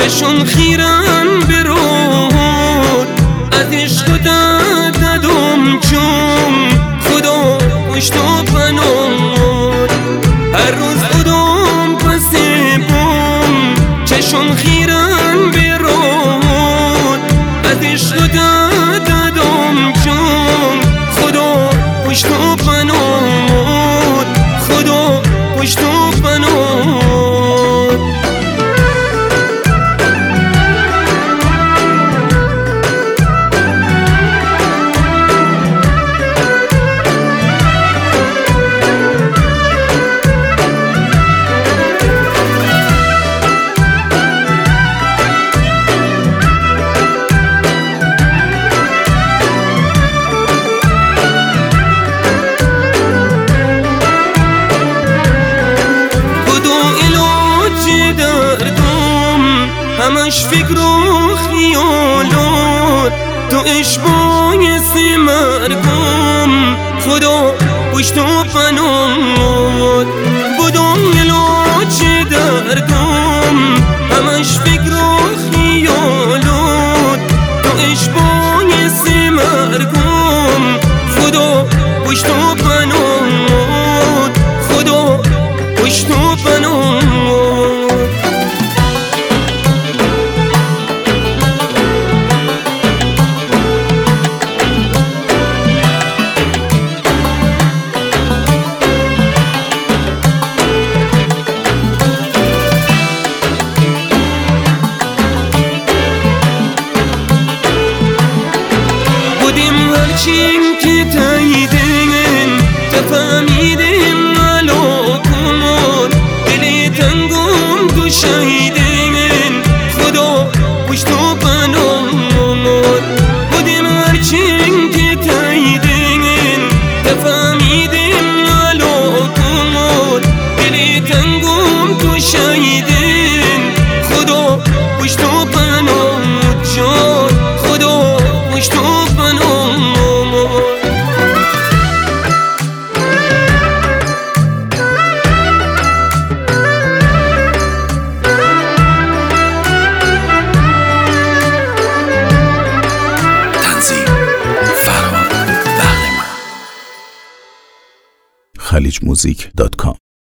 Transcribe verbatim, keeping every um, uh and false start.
چشم خیرن برود از عشق دادم چون خدا پشت و پناه هر روز خودم پس بوم چشم خیرن برود از عشق دادم چون خدا پشت و پناه خدا پشت و پناه همش فکر و خیالات تو عشق باعث مرگم خدا پشت و پناهت بدم علاج دردم همش فکر و خیالات تو عشق باعث مرگم خدا پشت و پناهت خدا پشت و پناهت هرچین که تاییدن تفهمیدم علاقمون دل تنگم تو شهیدن خدا پشت و پناهت بودم هرچین که تاییدن تفهمیدم علاقمون دل تنگم تو شهیدن خدا پشت و پناهت جان خدا پشت و خلیج موزیک دات کام